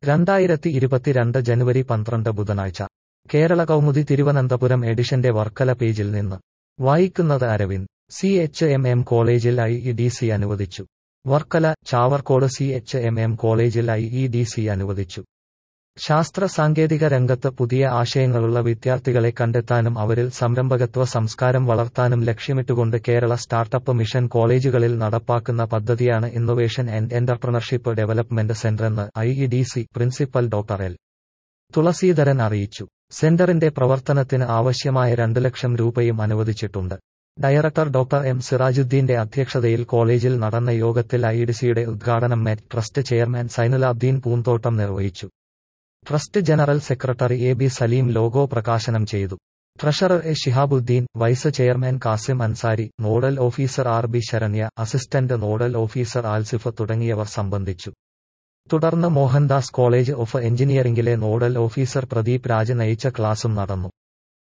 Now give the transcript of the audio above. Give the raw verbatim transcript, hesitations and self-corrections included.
രണ്ടായിരത്തി ഇരുപത്തിരണ്ട് ജനുവരി പന്ത്രണ്ട് ബുധനാഴ്ച കേരള കൗമുദി തിരുവനന്തപുരം എഡിഷന്റെ വർക്കല പേജിൽ നിന്ന് വായിക്കുന്നത് Aravind. C H M M കോളേജിൽ ഐ ഇ ഡി സി അനുവദിച്ചു. Varkala. Chavarcode C H M M കോളേജിൽ ഐ ഇ ഡി സി അനുവദിച്ചു. ശാസ്ത്ര സാങ്കേതിക രംഗത്ത് പുതിയ ആശയങ്ങളുള്ള വിദ്യാർത്ഥികളെ കണ്ടെത്താനും അവരിൽ സംരംഭകത്വ സംസ്കാരം വളർത്താനും ലക്ഷ്യമിട്ടുകൊണ്ട് കേരള സ്റ്റാർട്ടപ്പ് മിഷൻ കോളേജുകളിൽ നടപ്പാക്കുന്ന പദ്ധതിയാണ് ഇന്നൊവേഷൻ ആൻഡ് എന്റർപ്രണർഷിപ്പ് ഡെവലപ്മെന്റ് സെന്ററെന്ന് I E D C principal doctor L Thulaseedharan അറിയിച്ചു. സെന്ററിന്റെ പ്രവർത്തനത്തിന് ആവശ്യമായ രണ്ട് ലക്ഷം രൂപയും അനുവദിച്ചിട്ടുണ്ട്. ഡയറക്ടർ ഡോക്ടർ എം സിറാജുദ്ദീന്റെ അധ്യക്ഷതയിൽ കോളേജിൽ നടന്ന യോഗത്തിൽ ഐ ഇ ഡി സിയുടെ ഉദ്ഘാടനം met trust chairman Zainulabdeen Poonthottam നിർവഹിച്ചു. Trust general secretary A B Saleem logo പ്രകാശനം ചെയ്തു. Treasurer A Shihabuddin, vice chairman Kasim Ansari, nodal officer R B Saranya, assistant nodal officer Alsif തുടങ്ങിയവർ സംബന്ധിച്ചു. തുടർന്ന് മോഹൻദാസ് കോളേജ് ഓഫ് എഞ്ചിനീയറിംഗിലെ നോഡൽ ഓഫീസർ പ്രദീപ് രാജ് നയിച്ച ക്ലാസും നടന്നു.